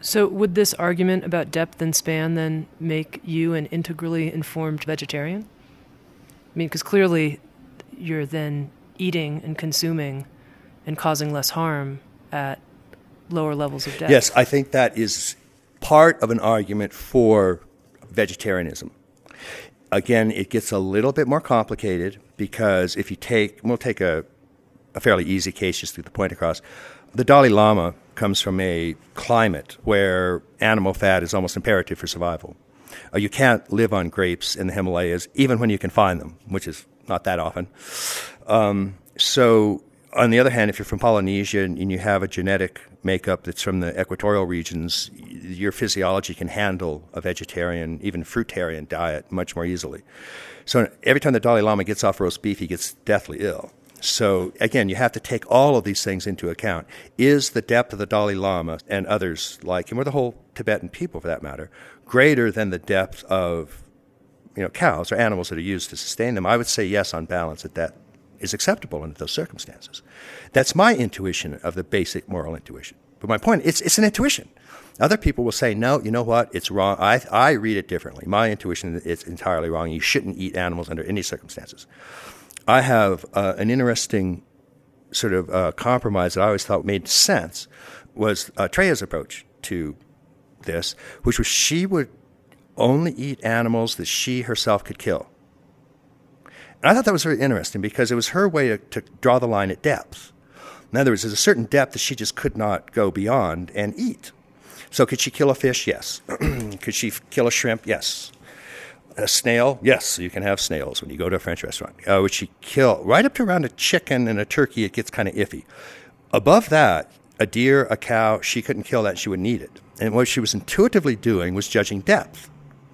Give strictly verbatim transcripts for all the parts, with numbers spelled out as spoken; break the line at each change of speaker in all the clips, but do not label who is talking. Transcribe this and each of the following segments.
So would this argument about depth and span then make you an integrally informed vegetarian? I mean, because clearly you're then eating and consuming and causing less harm at lower levels of depth.
Yes, I think that is part of an argument for vegetarianism. Again, it gets a little bit more complicated because if you take, we'll take a, a fairly easy case just to get the point across. The Dalai Lama comes from a climate where animal fat is almost imperative for survival. Uh, you can't live on grapes in the Himalayas, even when you can find them, which is not that often. Um, so, on the other hand, if you're from Polynesia and, and you have a genetic makeup that's from the equatorial regions, your physiology can handle a vegetarian, even fruitarian diet much more easily. So every time the Dalai Lama gets off roast beef, he gets deathly ill. So again, you have to take all of these things into account. Is the depth of the Dalai Lama and others like him, or the whole Tibetan people for that matter, greater than the depth of, you know, cows or animals that are used to sustain them? I would say yes, on balance, that that is acceptable under those circumstances. That's my intuition of the basic moral intuition. But my point, it's it's an intuition. Other people will say, no, you know what, it's wrong. I I read it differently. My intuition is entirely wrong. You shouldn't eat animals under any circumstances. I have uh, an interesting sort of uh, compromise that I always thought made sense was uh, Treya's approach to this, which was she would only eat animals that she herself could kill. And I thought that was very interesting because it was her way to, to draw the line at depth. In other words, there's a certain depth that she just could not go beyond and eat. So could she kill a fish? Yes. Could she f- kill a shrimp? Yes. A snail? Yes, you can have snails when you go to a French restaurant. Uh, would she kill? Right up to around a chicken and a turkey, it gets kind of iffy. Above that, a deer, a cow, she couldn't kill that. She wouldn't eat it. And what she was intuitively doing was judging depth.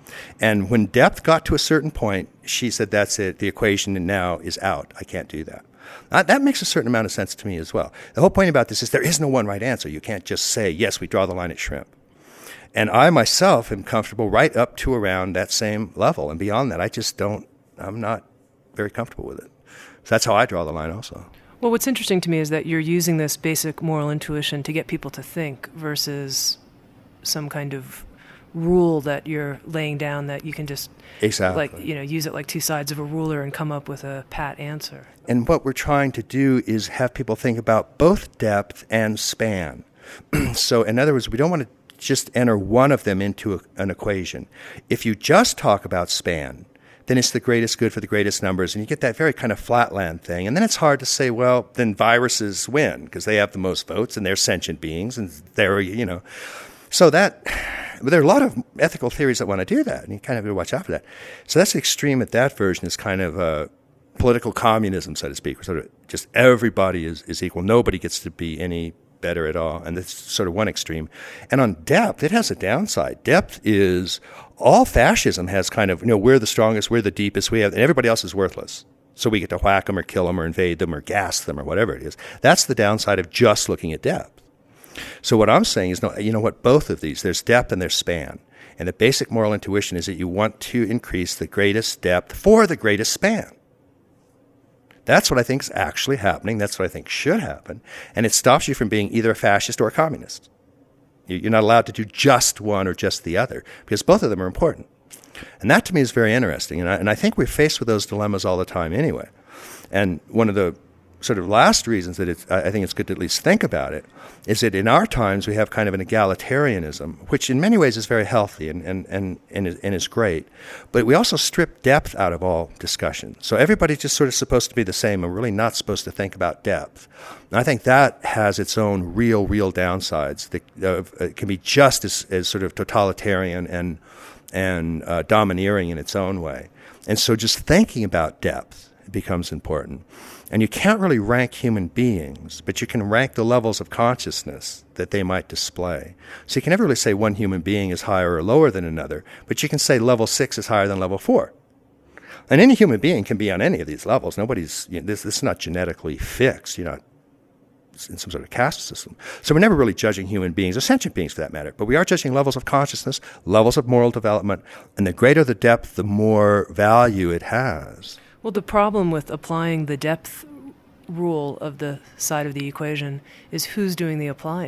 And when depth got to a certain point, she said, that's it. The equation now is out. I can't do that. Now, that makes a certain amount of sense to me as well. The whole point about this is there is no one right answer. You can't just say, yes, we draw the line at shrimp. And I myself am comfortable right up to around that same level. And beyond that, I just don't, I'm not very comfortable with it. So that's how I draw the line also.
Well, what's interesting to me is that you're using this basic moral intuition to get people to think versus some kind of rule that you're laying down that you can just
exactly.
like, you know, use it like two sides of a ruler and come up with a pat answer.
And what we're trying to do is have people think about both depth and span. So in other words, we don't want to just enter one of them into a, an equation. If you just talk about span, then it's the greatest good for the greatest numbers, and you get that very kind of flatland thing. And then it's hard to say, well, then viruses win because they have the most votes and they're sentient beings, and they're, you know. So that, but there are a lot of ethical theories that want to do that, and you kind of have to watch out for that. So that's the extreme at that version is kind of uh, political communism, so to speak, where sort of just everybody is, is equal. Nobody gets to be any better at all, and that's sort of one extreme. And on depth, it has a downside. Depth is, all fascism has kind of, you know, we're the strongest, we're the deepest, we have, and everybody else is worthless. So we get to whack them or kill them or invade them or gas them or whatever it is. That's the downside of just looking at depth. So what I'm saying is, no, you know what, both of these, there's depth and there's span. And the basic moral intuition is that you want to increase the greatest depth for the greatest span. That's what I think is actually happening. That's what I think should happen. And it stops you from being either a fascist or a communist. You're not allowed to do just one or just the other because both of them are important. And that to me is very interesting. And I, and I think we're faced with those dilemmas all the time anyway. And one of the sort of last reasons that it's, I think it's good to at least think about it is that in our times we have kind of an egalitarianism, which in many ways is very healthy and, and, and, and, is, and is great. But we also strip depth out of all discussion. So everybody's just sort of supposed to be the same and really not supposed to think about depth. And I think that has its own real, real downsides. That, uh, it can be just as, as sort of totalitarian and, and uh, domineering in its own way. And so just thinking about depth becomes important. And you can't really rank human beings, but you can rank the levels of consciousness that they might display. So you can never really say one human being is higher or lower than another, but you can say level six is higher than level four. And any human being can be on any of these levels. Nobody's, you know, this, this is not genetically fixed. You're not in some sort of caste system. So we're never really judging human beings, or sentient beings for that matter, but we are judging levels of consciousness, levels of moral development, and the greater the depth, the more value it has.
Well, the problem with applying the depth rule of the side of the equation is who's doing the applying.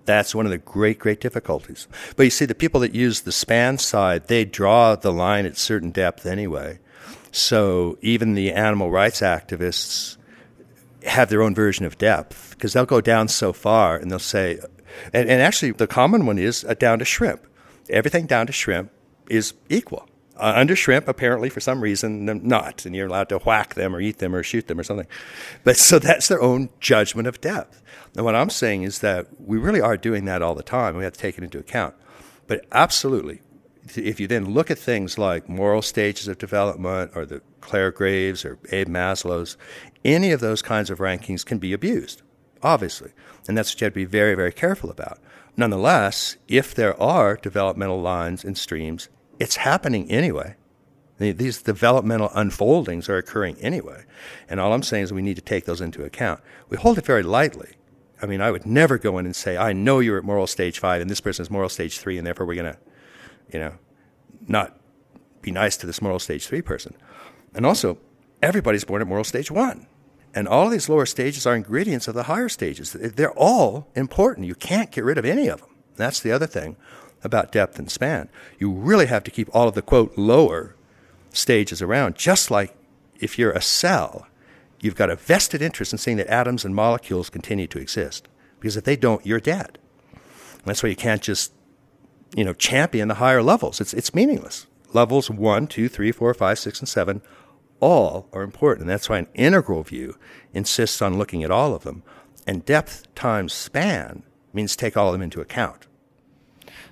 That's one of the great, great difficulties. But you see, the people that use the span side, they draw the line at certain depth anyway. So even the animal rights activists have their own version of depth, because they'll go down so far and they'll say, and, and actually the common one is uh, down to shrimp. Everything down to shrimp is equal. Uh, under shrimp, apparently, for some reason, not, and you're allowed to whack them or eat them or shoot them or something. But so that's their own judgment of depth. And what I'm saying is that we really are doing that all the time. We have to take it into account. But absolutely, if you then look at things like moral stages of development or the Clare Graves or Abe Maslow's, any of those kinds of rankings can be abused, obviously. And that's what you have to be very, very careful about. Nonetheless, if there are developmental lines and streams, it's happening anyway. These developmental unfoldings are occurring anyway. And all I'm saying is we need to take those into account. We hold it very lightly. I mean, I would never go in and say, I know you're at moral stage five and this person is moral stage three, and therefore we're going to, you know, not be nice to this moral stage three person. And also, everybody's born at moral stage one. And all of these lower stages are ingredients of the higher stages. They're all important. You can't get rid of any of them. That's the other thing about depth and span. You really have to keep all of the, quote, lower stages around, just like if you're a cell, you've got a vested interest in seeing that atoms and molecules continue to exist. Because if they don't, you're dead. And that's why you can't just, you know, champion the higher levels. It's it's meaningless. Levels one, two, three, four, five, six, and seven all are important. And that's why an integral view insists on looking at all of them. And depth times span means take all of them into account.